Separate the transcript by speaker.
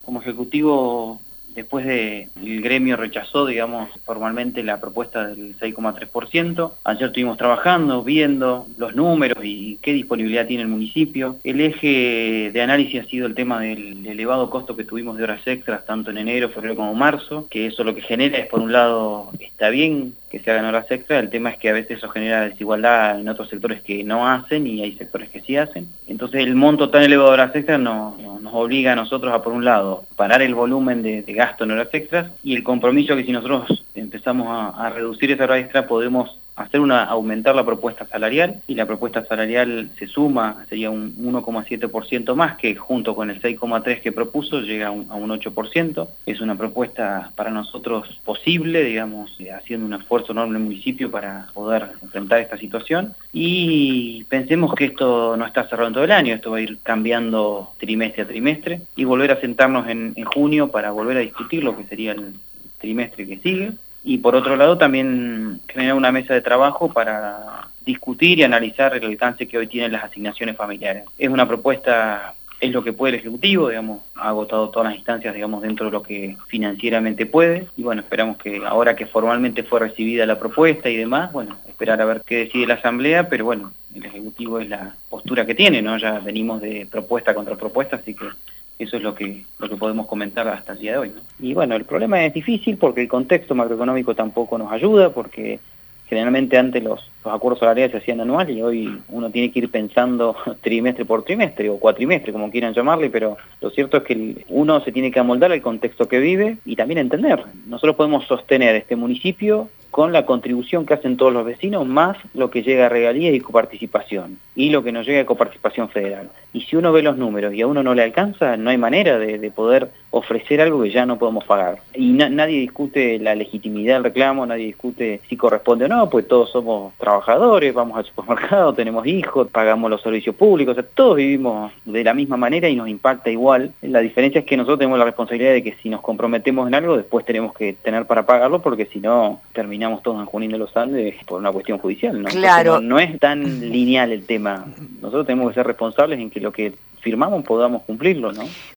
Speaker 1: como ejecutivo, después de el gremio rechazó, digamos, formalmente la propuesta del 6,3%. Ayer estuvimos trabajando, viendo los números y qué disponibilidad tiene el municipio. El eje de análisis ha sido el tema del elevado costo que tuvimos de horas extras, tanto en enero, febrero como marzo, que eso lo que genera es, por un lado, está bien que se hagan horas extras, el tema es que a veces eso genera desigualdad en otros sectores que no hacen y hay sectores que sí hacen. Entonces el monto tan elevado de horas extras nos obliga a nosotros a, por un lado, parar el volumen de gasto en horas extras y el compromiso que si nosotros empezamos a reducir esa hora extra podemos aumentar la propuesta salarial, y la propuesta salarial se suma, sería un 1,7% más, que junto con el 6,3% que propuso llega a un 8%. Es una propuesta para nosotros posible, digamos, haciendo un esfuerzo enorme en el municipio para poder enfrentar esta situación, y pensemos que esto no está cerrado en todo el año, esto va a ir cambiando trimestre a trimestre, y volver a sentarnos en junio para volver a discutir lo que sería el trimestre que sigue. Y por otro lado también generar una mesa de trabajo para discutir y analizar el alcance que hoy tienen las asignaciones familiares. Es una propuesta, es lo que puede el Ejecutivo, digamos, ha agotado todas las instancias, digamos, dentro de lo que financieramente puede, y bueno, esperamos que ahora que formalmente fue recibida la propuesta y demás, bueno, esperar a ver qué decide la Asamblea, pero bueno, el Ejecutivo es la postura que tiene, ¿no? Ya venimos de propuesta contra propuesta, así que eso es lo que podemos comentar hasta el día de hoy, ¿no? Y bueno, el problema es difícil porque el contexto macroeconómico tampoco nos ayuda, porque generalmente antes los acuerdos salariales se hacían anuales y hoy uno tiene que ir pensando trimestre por trimestre o cuatrimestre, como quieran llamarle, pero lo cierto es que uno se tiene que amoldar al contexto que vive y también entender. Nosotros podemos sostener este municipio con la contribución que hacen todos los vecinos, más lo que llega a regalías y coparticipación, y lo que nos llega de coparticipación federal. Y si uno ve los números y a uno no le alcanza, no hay manera de poder ofrecer algo que ya no podemos pagar. Y nadie discute la legitimidad del reclamo, nadie discute si corresponde o no, pues todos somos trabajadores, vamos al supermercado, tenemos hijos, pagamos los servicios públicos, o sea, todos vivimos de la misma manera y nos impacta igual. La diferencia es que nosotros tenemos la responsabilidad de que si nos comprometemos en algo, después tenemos que tener para pagarlo, porque si no, terminamos todos en Junín de los Andes por una cuestión judicial, ¿no?
Speaker 2: Claro.
Speaker 1: No es tan lineal el tema. Nosotros tenemos que ser responsables en que lo que firmamos podamos cumplirlo, ¿no?